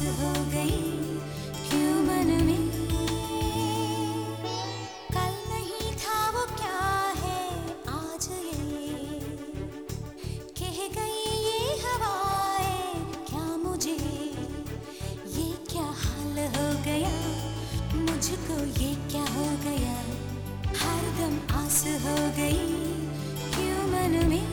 हो गई क्यों मन में। कल नहीं था वो क्या है आज ये कह गई ये हवाएं क्या मुझे। ये क्या हाल हो गया मुझको, ये क्या हो गया हरदम आस हो गई क्यों मन में।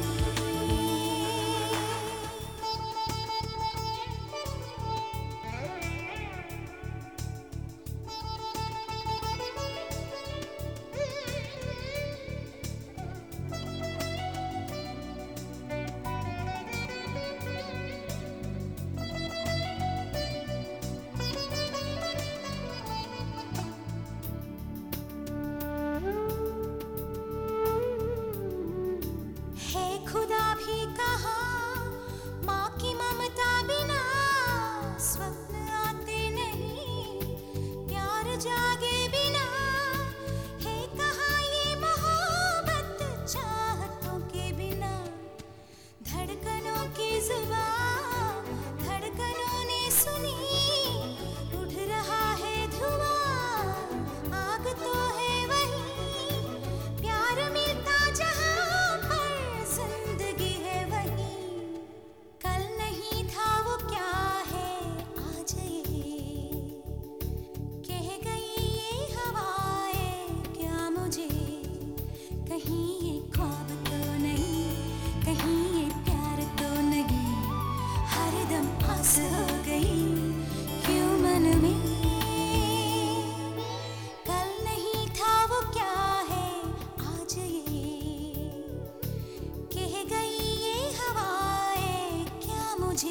खुदा भी कहा माँ की ममता बिना स्वप्न आते नहीं, प्यार जागे बिना है कहा ये मोहब्बत चाहतों के बिना। धड़कनों की जुबान धड़कनों ने सुनी, उठ रहा है धुआं आग तो है वही, प्यार मिलता जहाँ जिंदगी है वही। कल नहीं था वो क्या है आज ये कह गई ये हवाएं क्या मुझे। कहीं ये ख्वाब तो नहीं, कहीं ये प्यार तो नहीं, हरदम आस हो गई क्यों मन में। कल नहीं था वो क्या है आज ये कह गई ये हवाएं क्या मुझे।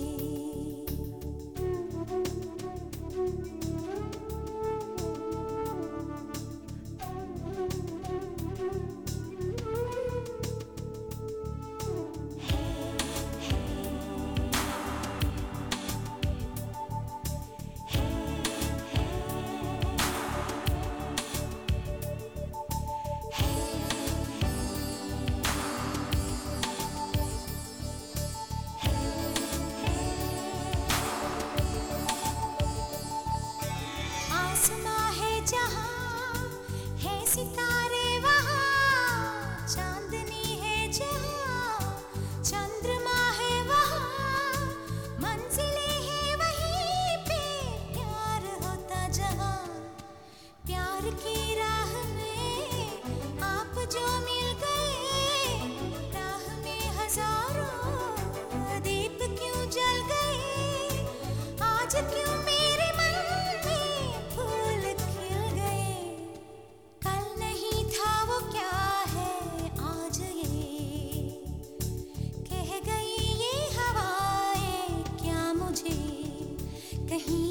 आसमां है जहाँ है सितारे वहाँ, चांदनी है जहाँ चंद्रमा है वहाँ, मंजिलें है वहीं पे प्यार होता जहाँ। प्यार की राह में आप जो मिल गए, राह में हजारों दीप क्यों जल गए, आज क्यों मेरे मन में फूल खिल गए। कल नहीं था वो क्या है आज ये कह गई ये हवाएं क्या मुझे। कहीं